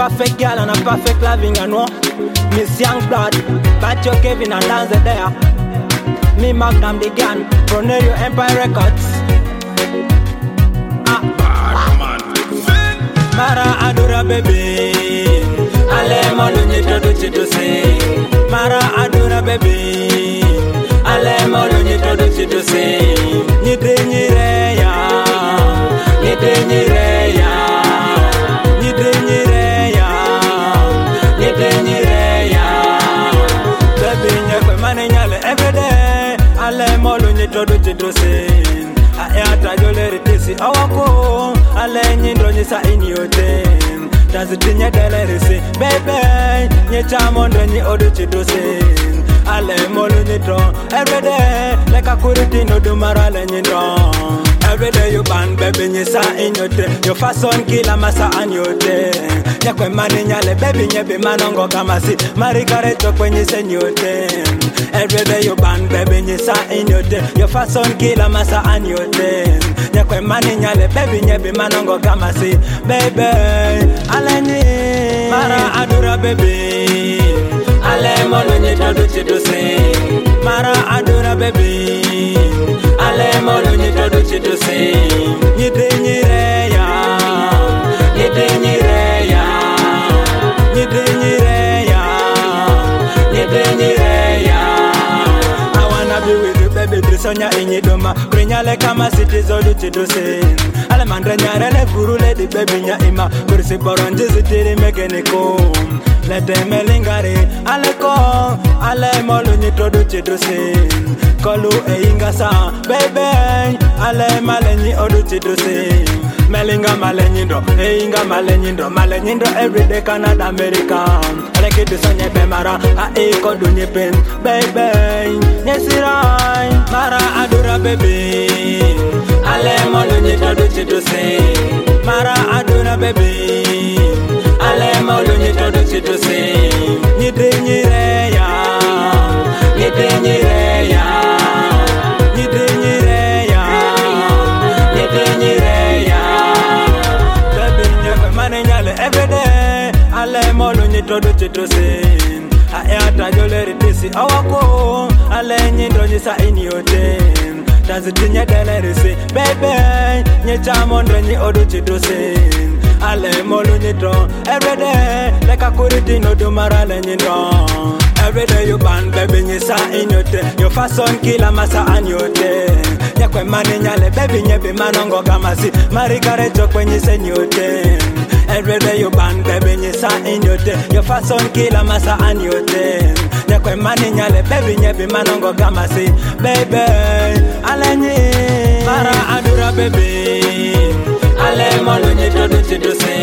perfect girl and a perfect loving and one. Miss Youngblood, Batcho Kevin and Dance there. Me Magnum the Gun, Pronerio Empire Records. Mara adora baby, ale molunye todo chito se. Mara adora baby, ale molunye todo chito se. Nyireya, nyireya, nyireya, nyireya. Baby nyekwe mane nyale everyday, ale molunye todo chito se. Ayata jolere tisi awako ale nyindo nyisa inyote tazitinya delere se baby nyecha mondo nyi odo chidose ale molu nyito everyday like a kuritino do marale nyindo everyday you ban baby nyisa inyote your fason kila masa anyote nyakwe mani nyale baby nyebe manongo kamasi marikare chokwe nyise nyote everyday you ban baby nyisa inyote your fason kila masa anyote nyakwe mani nyale baby nyebe manongo kamasi baby aleni mara adura baby ale molo nyito do chidose mara adura baby ale molo nyito do chidose nyireya nyireya nyireya nyireya I wanna be with you baby drisonya inyidoma krinyale kama sitizo do chidose ale mandre nyarele gurule di baby nya ima kursi boronje zitiri megeneko lete melingare aleko ale molo nyito do chidose kolu e ingasa baby ale malenyi odo chidose melinga malenyindo e inga malenyindo everyday Canada America aleke de sonye be mara a e kodu nyepen baby nyesirai mara adora baby ale molo nyito do chidose mara adora baby ale molo nyito do chidose nyireya nyireya nyireya nyireya baby nyakwe mane nyale everyday ale molo nyito do chidose ayata jolere tisi awako ale nyindo nyisa inyote tazitinya delere se baby nyecha mondo nyi odo chidose ale molo nyito everyday like a kuritino do marale nyindo everyday you ban baby nyisa inyote your fason kila masa anyote nyakwe mane nyale baby nyebe manongo kamasi marikare chokwe nyise nyote everyday you ban baby nyisa inyote your fason kila masa anyote nyakwe mane nyale baby nyebe manongo kamasi baby alenyi mara adura baby ale molo nyito do chidose